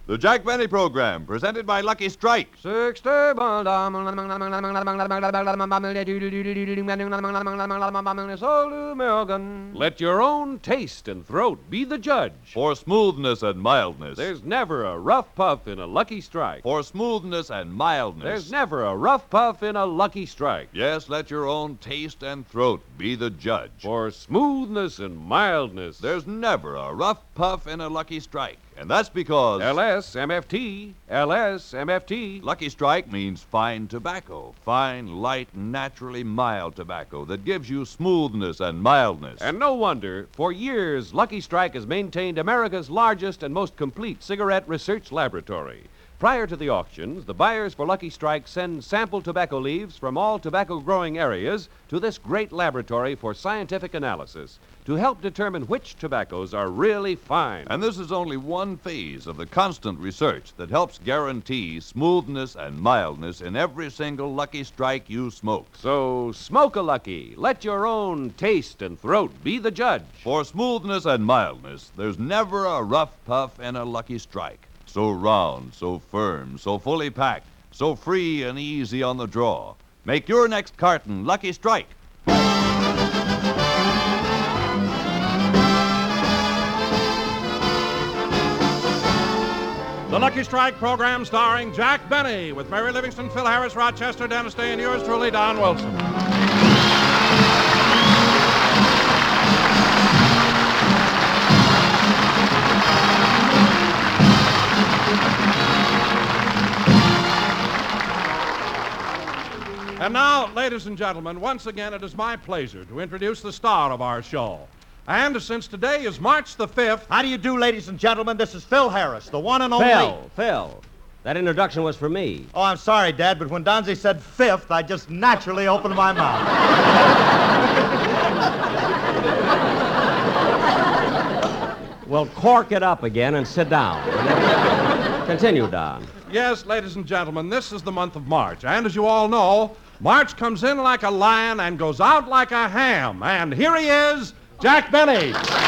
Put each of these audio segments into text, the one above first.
The Jack Benny Program, presented by Lucky Strike. 60 American. Let your own taste and throat be the judge. For smoothness and mildness. There's never a rough puff in a Lucky Strike. For smoothness and mildness. There's never a rough puff in a Lucky Strike. Yes, let your own taste and throat be the judge. For smoothness and mildness. There's never a rough puff in a Lucky Strike. And that's because... LSMFT. LSMFT. Lucky Strike means fine tobacco. Fine, light, naturally mild tobacco that gives you smoothness and mildness. And no wonder, for years, Lucky Strike has maintained America's largest and most complete cigarette research laboratory. Prior to the auctions, the buyers for Lucky Strike send sample tobacco leaves from all tobacco-growing areas to this great laboratory for scientific analysis to help determine which tobaccos are really fine. And this is only one phase of the constant research that helps guarantee smoothness and mildness in every single Lucky Strike you smoke. So smoke a Lucky. Let your own taste and throat be the judge. For smoothness and mildness, there's never a rough puff in a Lucky Strike. So round, so firm, so fully packed, so free and easy on the draw. Make your next carton Lucky Strike. The Lucky Strike program starring Jack Benny with Mary Livingston, Phil Harris, Rochester, Dennis Day, and yours truly, Don Wilson. And now, ladies and gentlemen, once again it is my pleasure to introduce the star of our show. And since today is March the 5th... How do you do, ladies and gentlemen? This is Phil Harris, the one and only... Phil, that introduction was for me. Oh, I'm sorry, Dad, but when Donzie said 5th, I just naturally opened my mouth. Well, cork it up again and sit down. Continue, Don. Yes, ladies and gentlemen, this is the month of March. And as you all know, March comes in like a lion and goes out like a ham. And here he is, Jack Benny.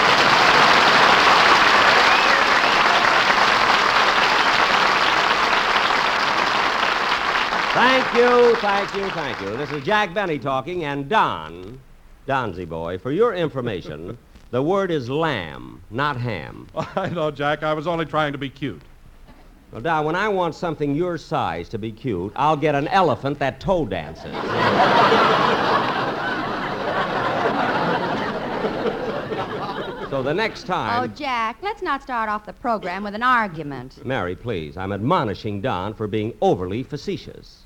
Thank you. This is Jack Benny talking, and Don, Donzie boy, for your information, the word is lamb, not ham. I know, Jack. I was only trying to be cute. Well, Don, when I want something your size to be cute, I'll get an elephant that toe dances. So the next time... Oh, Jack, let's not start off the program with an argument. Mary, please, I'm admonishing Don for being overly facetious.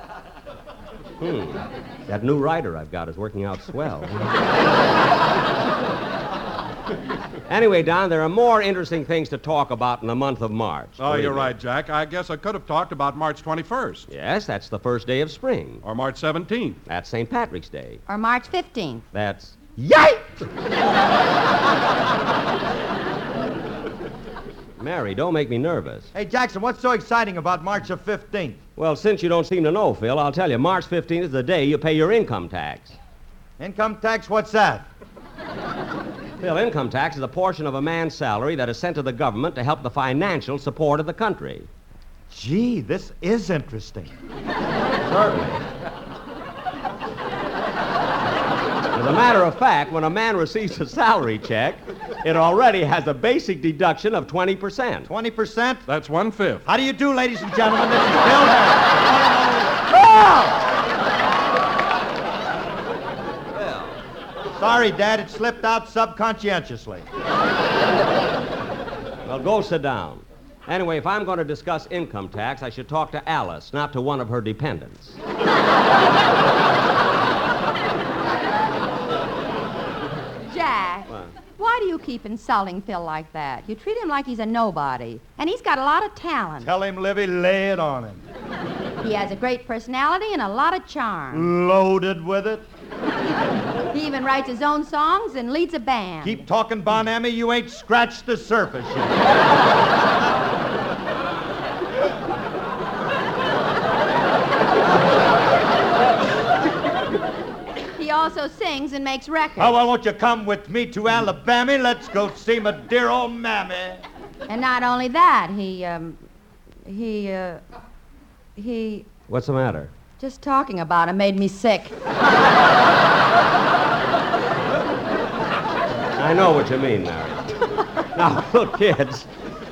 That new writer I've got is working out swell. Anyway, Don, there are more interesting things to talk about in the month of March. Oh, you're right, Jack. I guess I could have talked about March 21st. Yes, that's the first day of spring. Or March 17th. That's St. Patrick's Day. Or March 15th. That's... Yike! Mary, don't make me nervous. Hey, Jackson, what's so exciting about March the 15th? Well, since you don't seem to know, Phil, I'll tell you. March 15th is the day you pay your income tax. Income tax? What's that? Phil, income tax is a portion of a man's salary that is sent to the government to help the financial support of the country. Gee, this is interesting. Certainly. As a matter of fact, when a man receives a salary check, it already has a basic deduction of 20%. 20%? That's 1/5. How do you do, ladies and gentlemen? This is Phil Harris. Sorry, Dad, it slipped out subconscientiously. Well, go sit down. Anyway, if I'm going to discuss income tax, I should talk to Alice, not to one of her dependents. Jack, why do you keep insulting Phil like that? You treat him like he's a nobody. And he's got a lot of talent. Tell him, Livy, lay it on him. He has a great personality and a lot of charm. Loaded with it. He even writes his own songs and leads a band. Keep talking, Bon-Ami. You ain't scratched the surface yet. He also sings and makes records. Oh, well, won't you come with me to Alabama? Let's go see my dear old mammy. And not only that, he What's the matter? just talking about him made me sick. I know what you mean, Mary. Now, look, kids.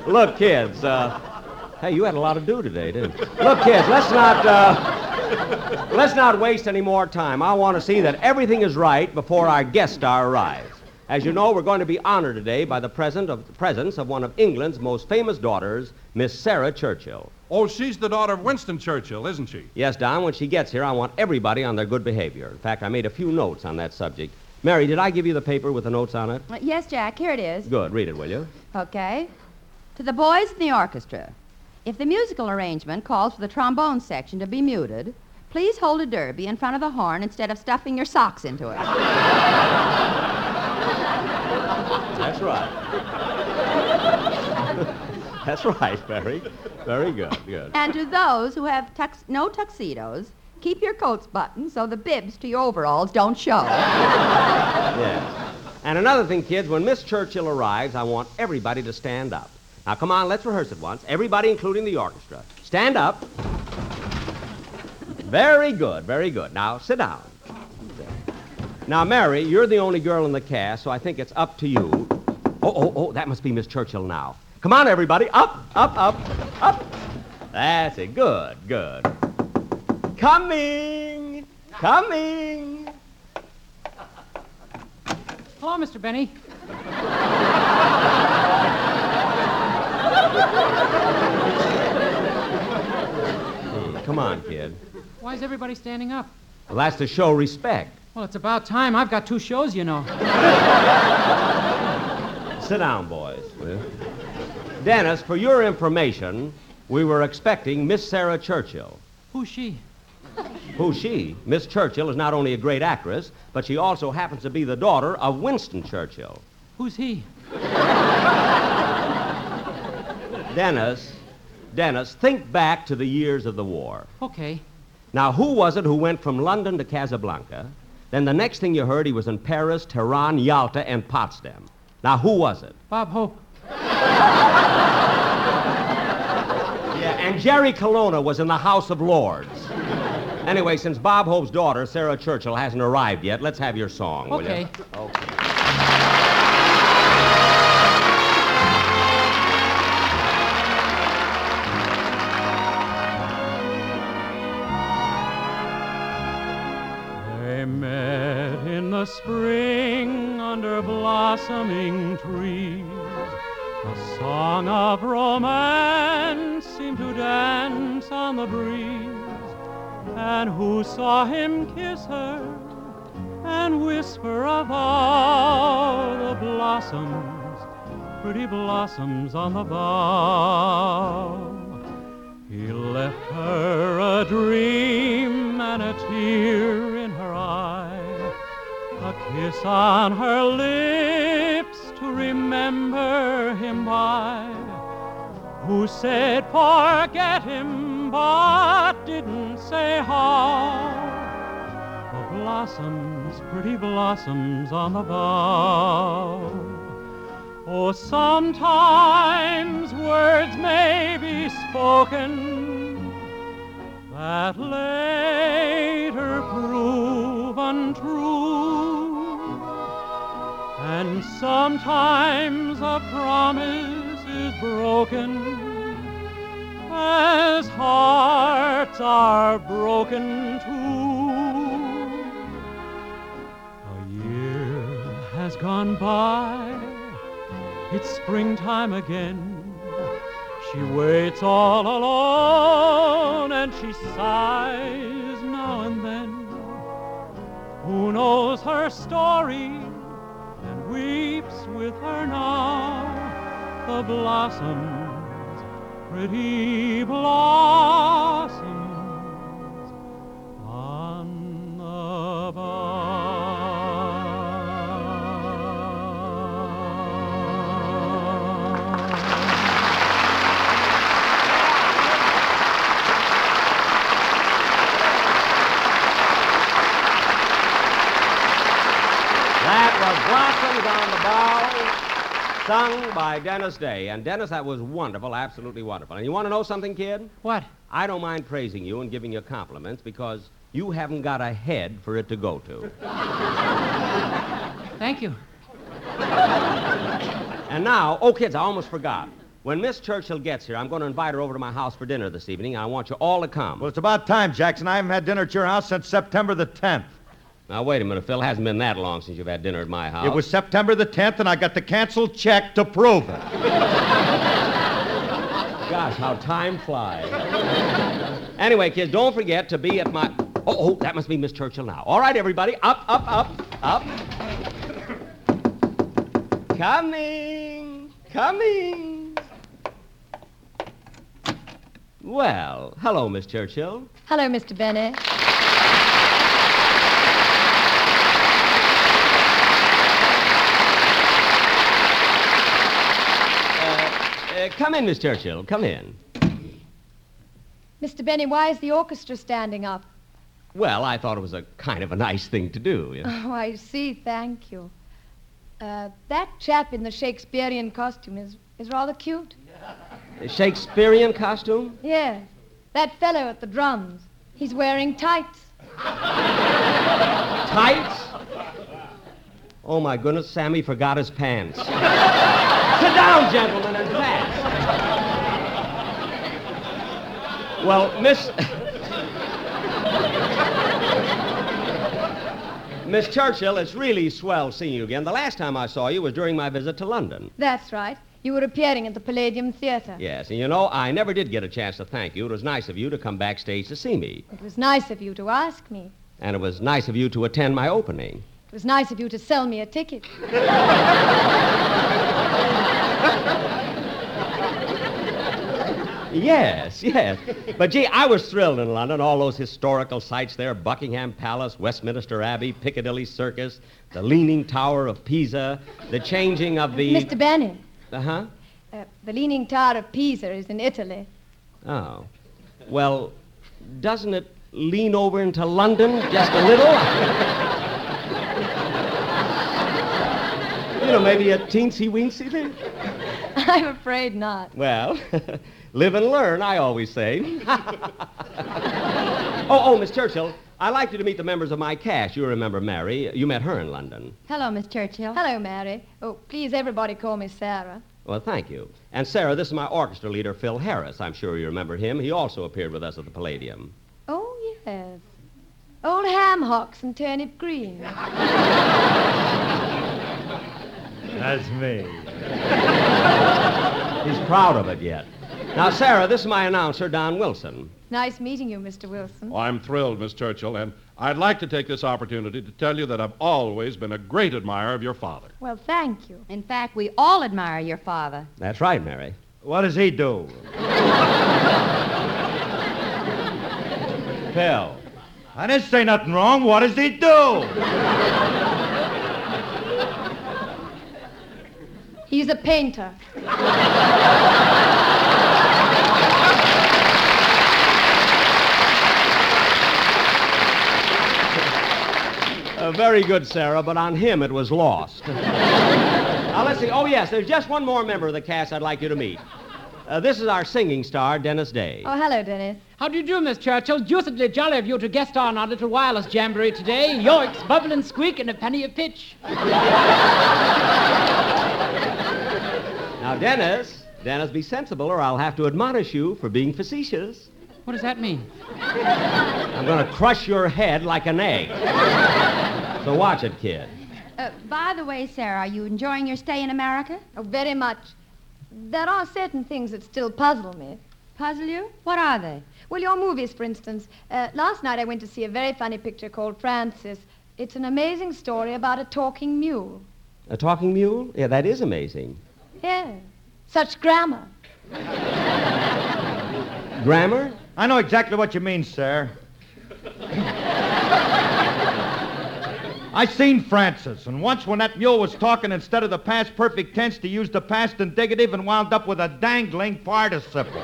Hey, you had a lot to do today, didn't you? Look, kids, let's not waste any more time. I want to see that everything is right before our guest star arrives. As you know, we're going to be honored today by the presence of one of England's most famous daughters, Miss Sarah Churchill. Oh, she's the daughter of Winston Churchill, isn't she? Yes, Don, when she gets here, I want everybody on their good behavior. In fact, I made a few notes on that subject. Mary, did I give you the paper with the notes on it? Yes, Jack, here it is. Good. Read it, will you? Okay. To the boys in the orchestra, if the musical arrangement calls for the trombone section to be muted, please hold a derby in front of the horn instead of stuffing your socks into it. That's right. That's right, Mary. Very good, good. And to those who have no tuxedos, keep your coats buttoned so the bibs to your overalls don't show. Yes. And another thing, kids, when Miss Churchill arrives, I want everybody to stand up. Now, come on, let's rehearse it once. Everybody, including the orchestra. Stand up. Very good, very good. Now, sit down. Now, Mary, you're the only girl in the cast, so I think it's up to you. Oh, that must be Miss Churchill now. Come on, everybody. Up. That's it. Good. Coming. Hello, Mr. Benny. Come on, kid. Why is everybody standing up? Well, that's to show respect. Well, it's about time. I've got 2 shows, you know. Sit down, boys. Dennis, for your information, we were expecting Miss Sarah Churchill. Who's she? Who's she? Miss Churchill is not only a great actress, but she also happens to be the daughter of Winston Churchill. Who's he? Dennis, think back to the years of the war. Okay. Now, who was it who went from London to Casablanca? Then the next thing you heard, he was in Paris, Tehran, Yalta, and Potsdam. Now, who was it? Bob Hope. Yeah, and Jerry Colonna was in the House of Lords. Anyway, since Bob Hope's daughter, Sarah Churchill, hasn't arrived yet, let's have your song, will Okay. you? Okay. They met in the spring under blossoming trees. A song of romance seemed to dance on the breeze. And who saw him kiss her and whisper of all the blossoms, pretty blossoms on the bough? He left her a dream and a tear in her eye, a kiss on her lips to remember him by. Who said forget him but didn't say how? The blossoms, pretty blossoms on the bough. Oh, sometimes words may be spoken that later prove untrue, and sometimes a promise is broken as hearts are broken too. A year has gone by, it's springtime again. She waits all alone and she sighs now and then. Who knows her story and weeps with her now? The blossoms, pretty blossoms on the bough. That was Blossoms on the Bough. Sung by Dennis Day. And Dennis, that was wonderful, absolutely wonderful. And you want to know something, kid? What? I don't mind praising you and giving you compliments because you haven't got a head for it to go to. Thank you. And now, oh, kids, I almost forgot. When Miss Churchill gets here, I'm going to invite her over to my house for dinner this evening. I want you all to come. Well, it's about time, Jackson. I haven't had dinner at your house since September the 10th. Now, wait a minute, Phil. It hasn't been that long since you've had dinner at my house. It was September the 10th, and I got the canceled check to prove it. Gosh, how time flies. Anyway, kids, don't forget to be at my... Oh, that must be Miss Churchill now. All right, everybody, up. Coming. Well, hello, Miss Churchill. Hello, Mr. Benny. Come in, Miss Churchill. Come in. Mr. Benny, why is the orchestra standing up? Well, I thought it was a kind of a nice thing to do. You know? Oh, I see. Thank you. That chap in the Shakespearean costume is rather cute. A Shakespearean costume? Yes. That fellow at the drums. He's wearing tights. Tights? Oh, my goodness, Sammy forgot his pants. Sit down, gentlemen, and fast. Well, Miss Churchill, it's really swell seeing you again. The last time I saw you was during my visit to London. That's right. You were appearing at the Palladium Theater. Yes, and you know, I never did get a chance to thank you. It was nice of you to come backstage to see me. It was nice of you to ask me. And it was nice of you to attend my opening. It was nice of you to sell me a ticket. Yes. But, gee, I was thrilled in London. All those historical sites there, Buckingham Palace, Westminster Abbey, Piccadilly Circus, the Leaning Tower of Pisa, the changing of the... Mr. Benny. Uh-huh? The Leaning Tower of Pisa is in Italy. Oh. Well, doesn't it lean over into London just a little? You know, maybe a teensy-weensy thing? I'm afraid not. Well, live and learn, I always say. Oh, Miss Churchill, I'd like you to meet the members of my cast. You remember Mary. You met her in London. Hello, Miss Churchill. Hello, Mary. Oh, please, everybody call me Sarah. Well, thank you. And Sarah, this is my orchestra leader, Phil Harris. I'm sure you remember him. He also appeared with us at the Palladium. Oh, yes. Old ham hocks and turnip green. That's me. He's proud of it yet. Now, Sarah, this is my announcer, Don Wilson. Nice meeting you, Mr. Wilson. Well, I'm thrilled, Miss Churchill, and I'd like to take this opportunity to tell you that I've always been a great admirer of your father. Well, thank you. In fact, we all admire your father. That's right, Mary. What does he do? Phil. I didn't say nothing wrong. What does he do? He's a painter. Very good, Sarah, but on him it was lost. Now, let's see. Oh, yes, there's just one more member of the cast I'd like you to meet. This is our singing star, Dennis Day. Oh, hello, Dennis. How do you do, Miss Churchill? Deucedly jolly of you to guest on our little wireless jamboree today. Yoicks, bubble and squeak, and a penny a pitch. Now, Dennis, be sensible or I'll have to admonish you for being facetious. What does that mean? I'm going to crush your head like an egg. So watch it, kid. By the way, Sarah, are you enjoying your stay in America? Oh, very much. There are certain things that still puzzle me. Puzzle you? What are they? Well, your movies, for instance. Last night I went to see a very funny picture called Francis. It's an amazing story about a talking mule. A talking mule? Yeah, that is amazing. Yeah. Such grammar. Grammar? I know exactly what you mean, sir. I seen Francis, and once when that mule was talking, instead of the past perfect tense, he used the past indicative and wound up with a dangling participle.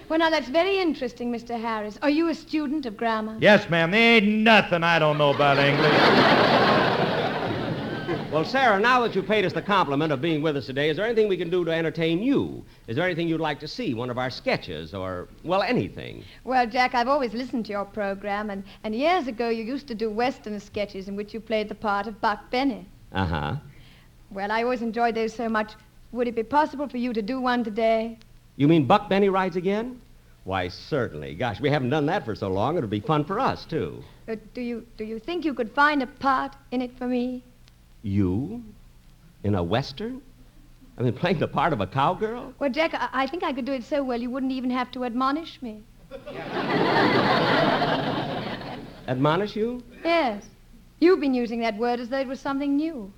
Well, now, that's very interesting, Mr. Harris. Are you a student of grammar? Yes, ma'am. There ain't nothing I don't know about English. Well, Sarah, now that you paid us the compliment of being with us today, is there anything we can do to entertain you? Is there anything you'd like to see, one of our sketches, or, well, anything? Well, Jack, I've always listened to your program, and years ago you used to do Western sketches in which you played the part of Buck Benny. Uh-huh. Well, I always enjoyed those so much. Would it be possible for you to do one today? You mean Buck Benny rides again? Why, certainly. Gosh, we haven't done that for so long. It'll be fun for us, too. Do you think you could find a part in it for me? You? In a Western? I mean, playing the part of a cowgirl? Well, Jack, I think I could do it so well you wouldn't even have to admonish me. Admonish you? Yes. You've been using that word as though it was something new.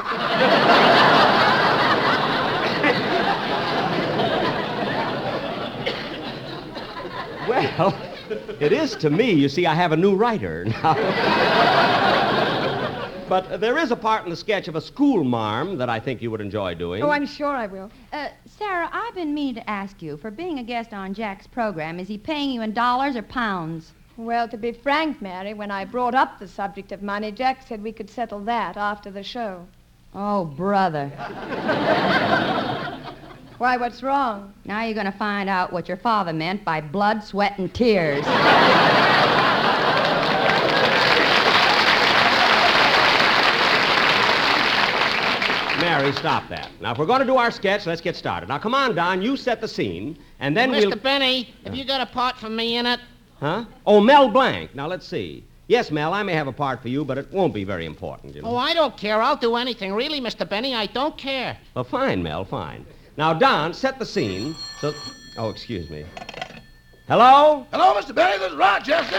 Well, it is to me. You see, I have a new writer now. But there is a part in the sketch of a school marm that I think you would enjoy doing. Oh, I'm sure I will. Sarah, I've been meaning to ask you, for being a guest on Jack's program, is he paying you in dollars or pounds? Well, to be frank, Mary, when I brought up the subject of money, Jack said we could settle that after the show. Oh, brother. Why, what's wrong? Now you're going to find out what your father meant by blood, sweat, and tears. Mary, stop that. Now, if we're going to do our sketch, let's get started. Now, come on, Don, you set the scene, and then Mr. Benny, have you got a part for me in it? Huh? Oh, Mel Blanc. Now, let's see. Yes, Mel, I may have a part for you, but it won't be very important, you know. Oh, I don't care. I'll do anything. Really, Mr. Benny, I don't care. Well, fine, Mel, fine. Now, Don, set the scene. So, oh, excuse me. Hello? Hello, Mr. Benny. This is Rochester.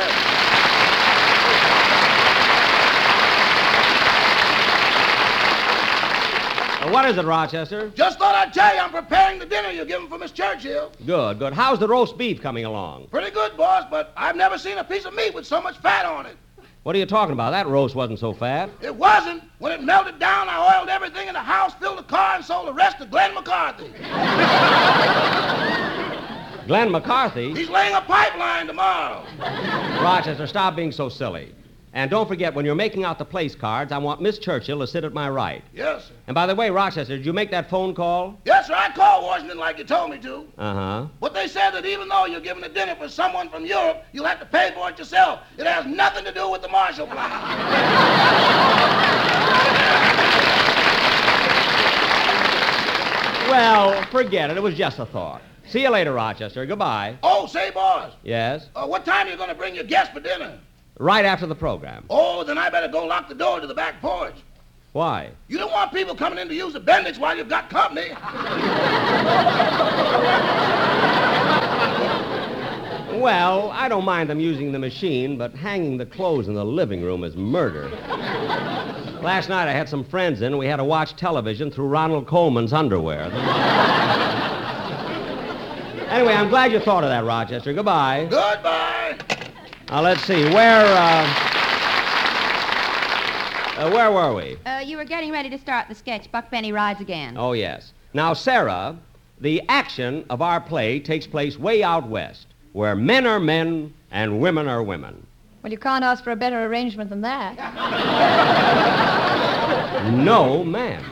What is it, Rochester? Just thought I'd tell you I'm preparing the dinner you're giving for Miss Churchill. Good, good. How's the roast beef coming along? Pretty good, boss, but I've never seen a piece of meat with so much fat on it. What are you talking about? That roast wasn't so fat. It wasn't. When it melted down, I oiled everything in the house, filled the car, and sold the rest to Glenn McCarthy. Glenn McCarthy? He's laying a pipeline tomorrow. Rochester, stop being so silly. And don't forget, when you're making out the place cards, I want Miss Churchill to sit at my right. Yes, sir. And by the way, Rochester, did you make that phone call? Yes, sir. I called Washington like you told me to. Uh-huh. But they said that even though you're giving a dinner for someone from Europe, you'll have to pay for it yourself. It has nothing to do with the Marshall Plan. Well, forget it. It was just a thought. See you later, Rochester. Goodbye. Oh, say, boss. Yes? What time are you going to bring your guests for dinner? Right after the program. Oh, then I better go lock the door to the back porch. Why? You don't want people coming in to use the Bendix while you've got company. Well, I don't mind them using the machine, but hanging the clothes in the living room is murder. Last night I had some friends in, and we had to watch television through Ronald Coleman's underwear. Anyway, I'm glad you thought of that, Rochester. Goodbye. Goodbye. Now, let's see. Where were we? You were getting ready to start the sketch, Buck Benny Rides Again. Oh, yes. Now, Sarah, the action of our play takes place way out west, where men are men and women are women. Well, you can't ask for a better arrangement than that. No, ma'am.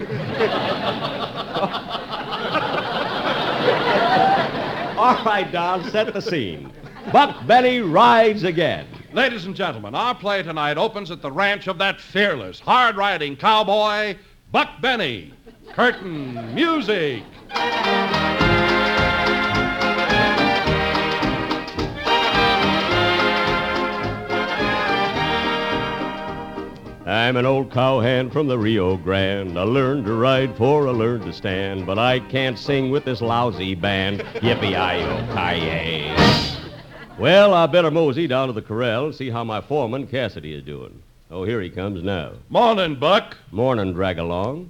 All right, Don, set the scene. Buck Benny Rides Again. Ladies and gentlemen, our play tonight opens at the ranch of that fearless, hard-riding cowboy, Buck Benny. Curtain music. I'm an old cowhand from the Rio Grande. I learned to ride for I learned to stand, but I can't sing with this lousy band. Yippee-yi-yo-ki-yay. Well, I better mosey down to the corral and see how my foreman, Cassidy, is doing. Oh, here he comes now. Morning, Buck. Morning, drag-along.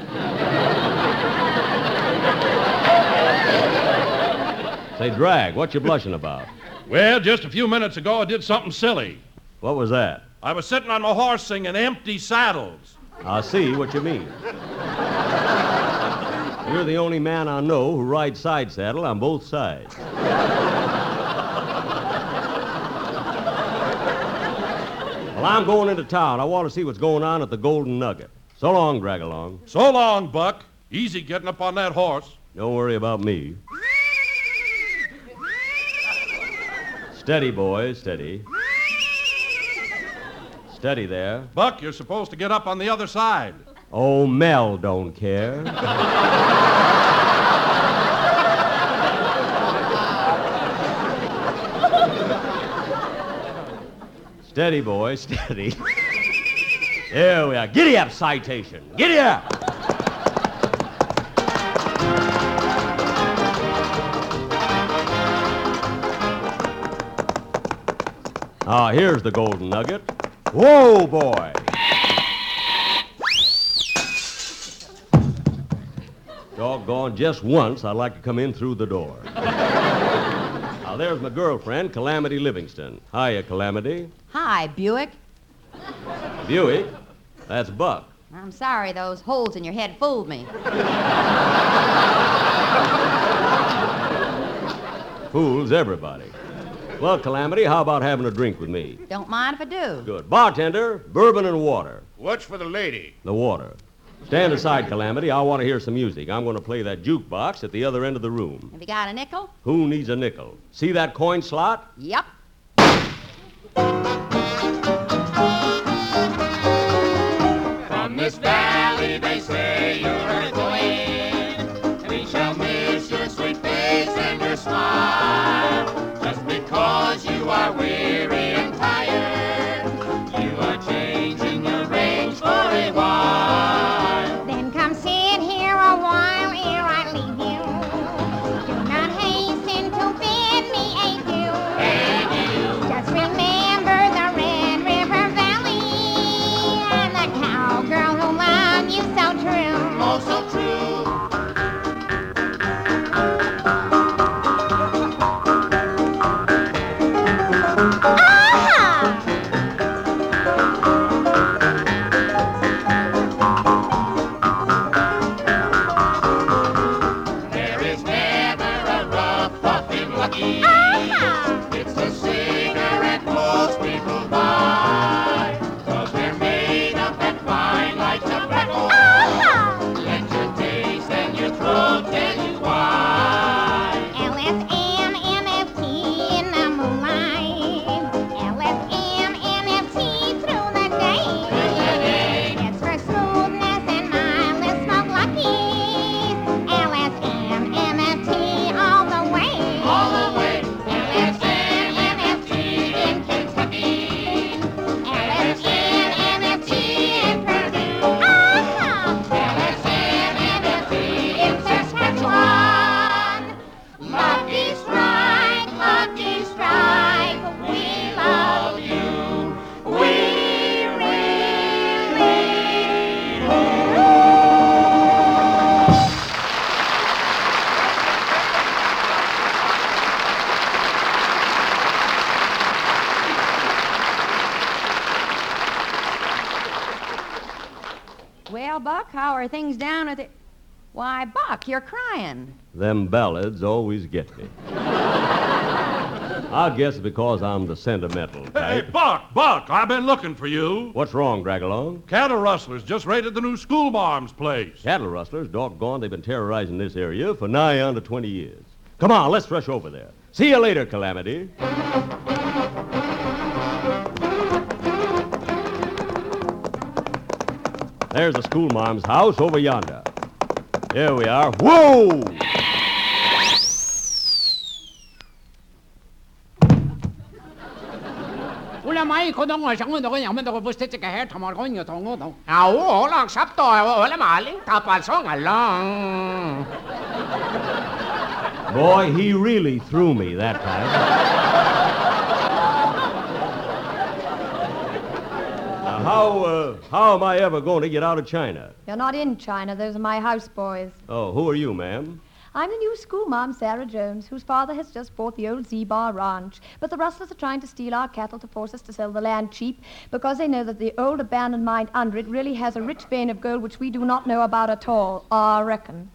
Say, Drag, what you blushing about? Well, just a few minutes ago I did something silly. What was that? I was sitting on my horse singing Empty Saddles. I see what you mean. You're the only man I know who rides side saddle on both sides. Well, I'm going into town. I want to see what's going on at the Golden Nugget. So long, Drag-Along. So long, Buck. Easy getting up on that horse. Don't worry about me. Steady, boys, steady. Steady there. Buck, you're supposed to get up on the other side. Oh, Mel don't care. Steady, boys, steady. There we are. Giddy up, citation. Giddy up. Ah, here's the Golden Nugget. Whoa, boy. Doggone, just once I'd like to come in through the door. Now, there's my girlfriend, Calamity Livingston. Hiya, Calamity. Hi, Buick. Buick? That's Buck. I'm sorry, those holes in your head fooled me. Fools everybody. Well, Calamity, how about having a drink with me? Don't mind if I do. Good. Bartender, bourbon and water. What's for the lady? The water. Stand aside, Calamity. I want to hear some music. I'm going to play that jukebox at the other end of the room. Have you got a nickel? Who needs a nickel? See that coin slot? Yep. From this valley they say you're a queen. We shall miss your sweet face and your smile. Just because you are weary and tired, you are changing your range for a while. Then come sit here a while ere I leave you. Do not hasten to bid me adieu. Just remember the Red River Valley and the cowgirl who loved you so true. Oh, so true. There is never a rough, puffing Lucky. It's a cigarette most people buy. 'Cause they're made of that fine like tobacco. Let your taste and your throat tell you why. LSM-NFT in the moonlight. LSM-NFT through the day. It's for smoothness and mildness of Lucky's. LSM-NFT all the way. All the way. LSM-NFT in Kentucky. LSM-NFT in Purdue. LSM-NFT in Saskatchewan. Lucky Strike, we love you. We really do. Well, Buck, how are things down at the... Why, Buck, you're crying. Them ballads always get me. I guess because I'm the sentimental Hey, type. Buck, I've been looking for you. What's wrong, Drag-Along? Cattle rustlers just raided the new school marm's place. Cattle rustlers, doggone, they've been terrorizing this area for nigh on to 20 years. Come on, let's rush over there. See you later, Calamity. There's the schoolmarm's house over yonder. Here we are. Whoa! Ula mai ko dong sang mo dong yang mo dong buste ka her tamar ko nyo tong dong. Oo, lang sắp tôi, wala maling tapan so nga lang. Boy, he really threw me that time. Now, how am I ever going to get out of China? You're not in China. Those are my houseboys. Oh, who are you, ma'am? I'm the new schoolma'am, Sarah Jones, whose father has just bought the old Z-Bar Ranch. But the rustlers are trying to steal our cattle to force us to sell the land cheap because they know that the old abandoned mine under it really has a rich vein of gold which we do not know about at all, I reckon.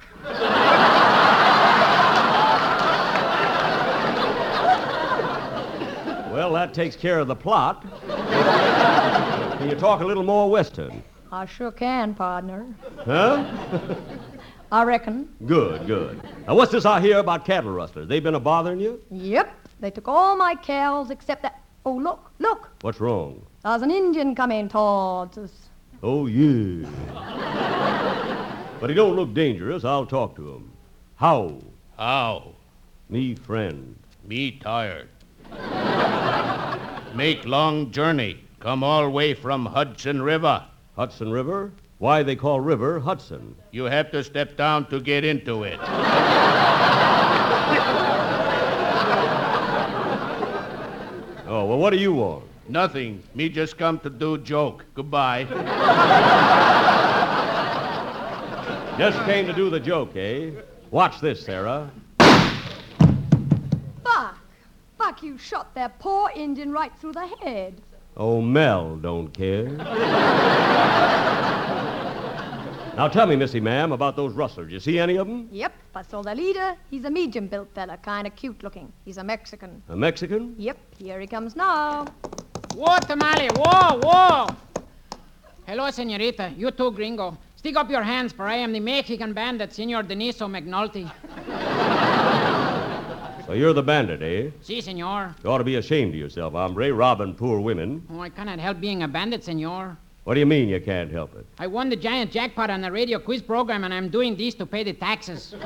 Well, that takes care of the plot. Can you talk a little more Western? I sure can, partner. Huh? I reckon. Good, good. Now, what's this I hear about cattle rustlers? They been a-bothering you? Yep. They took all my cows except that. Oh, look. What's wrong? There's an Indian coming towards us. Oh, yeah. But he don't look dangerous. I'll talk to him. How? How? Me friend. Me tired. Make long journey. Come all way from Hudson River. Hudson River? Why they call river Hudson? You have to step down to get into it. Oh, well, what do you want? Nothing. Me just come to do joke. Goodbye. Just came to do the joke, eh? Watch this, Sarah. Buck, you shot that poor Indian right through the head. Oh, Mel don't care. Now tell me, Missy Ma'am, about those rustlers. You see any of them? Yep, I saw the leader. He's a medium-built fella, kind of cute looking. He's a Mexican. A Mexican? Yep, here he comes now. Whoa, Tamale, whoa. Hello, senorita. You too, gringo. Stick up your hands, for I am the Mexican bandit, Senor Deniso McNulty. So you're the bandit, eh? Si, senor. You ought to be ashamed of yourself, hombre, robbing poor women. Oh, I cannot help being a bandit, senor. What do you mean you can't help it? I won the giant jackpot on the radio quiz program, and I'm doing this to pay the taxes.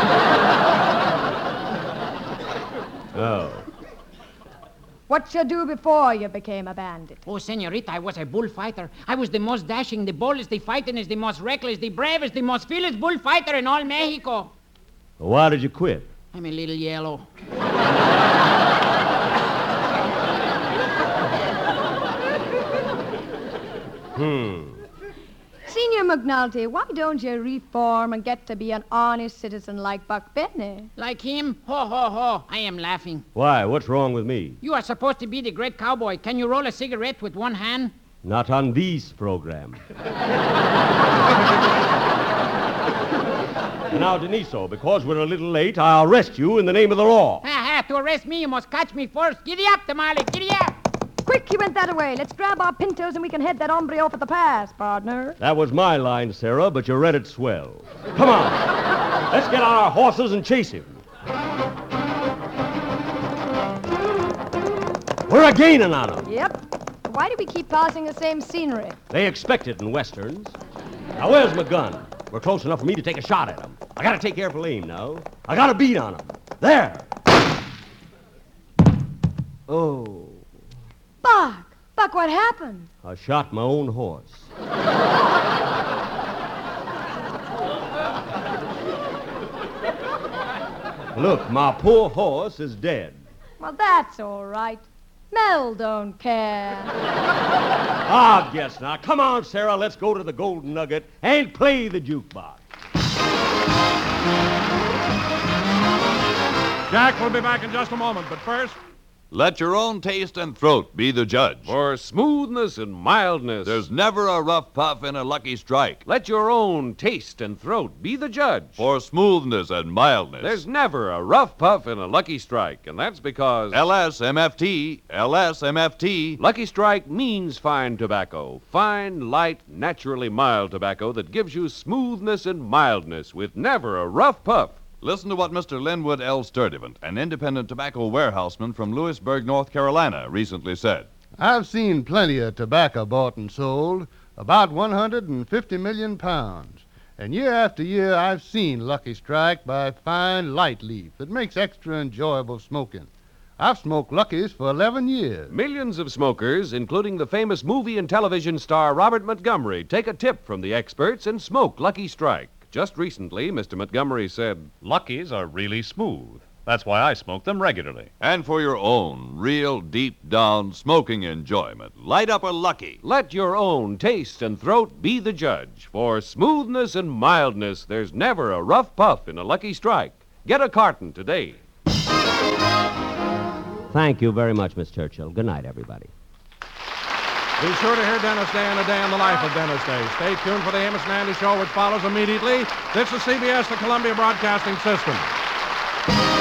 Oh. What you do before you became a bandit? Oh, senorita, I was a bullfighter. I was the most dashing, the boldest, the fightingest, the most reckless, the bravest, the most fearless bullfighter in all Mexico. Well, why did you quit? I'm a little yellow. Senior McNulty, why don't you reform and get to be an honest citizen like Buck Benny? Like him? Ho, ho, ho. I am laughing. Why? What's wrong with me? You are supposed to be the great cowboy. Can you roll a cigarette with one hand? Not on this program. Now, Deniso, because we're a little late, I'll arrest you in the name of the law. To arrest me, you must catch me first. Giddy up, Tamale, giddy up. Quick, he went that way. Let's grab our pintos and we can head that hombre off at the pass, partner. That was my line, Sarah, but you read it swell. Come on. Let's get on our horses and chase him. We're a-gaining on him. Yep. Why do we keep passing the same scenery? They expect it in westerns. Now, where's my gun? We're close enough for me to take a shot at him. I gotta take careful aim now. I got a beat on him. There. Oh. Buck, what happened? I shot my own horse. Look, my poor horse is dead. Well, that's all right. Mel don't care. I guess not. Come on, Sarah, let's go to the Golden Nugget and play the jukebox. Jack will be back in just a moment, but first... Let your own taste and throat be the judge. For smoothness and mildness. There's never a rough puff in a Lucky Strike. Let your own taste and throat be the judge. For smoothness and mildness. There's never a rough puff in a Lucky Strike, and that's because... LSMFT. Lucky Strike means fine tobacco. Fine, light, naturally mild tobacco that gives you smoothness and mildness with never a rough puff. Listen to what Mr. Linwood L. Sturdivant, an independent tobacco warehouseman from Lewisburg, North Carolina, recently said. I've seen plenty of tobacco bought and sold, about 150 million pounds. And year after year, I've seen Lucky Strike by fine light leaf that makes extra enjoyable smoking. I've smoked Luckies for 11 years. Millions of smokers, including the famous movie and television star Robert Montgomery, take a tip from the experts and smoke Lucky Strike. Just recently, Mr. Montgomery said, Luckies are really smooth. That's why I smoke them regularly. And for your own real deep-down smoking enjoyment, light up a Lucky. Let your own taste and throat be the judge. For smoothness and mildness, there's never a rough puff in a Lucky Strike. Get a carton today. Thank you very much, Miss Churchill. Good night, everybody. Be sure to hear Dennis Day and A Day in the Life of Dennis Day. Stay tuned for the Amos and Andy Show, which follows immediately. This is CBS, the Columbia Broadcasting System.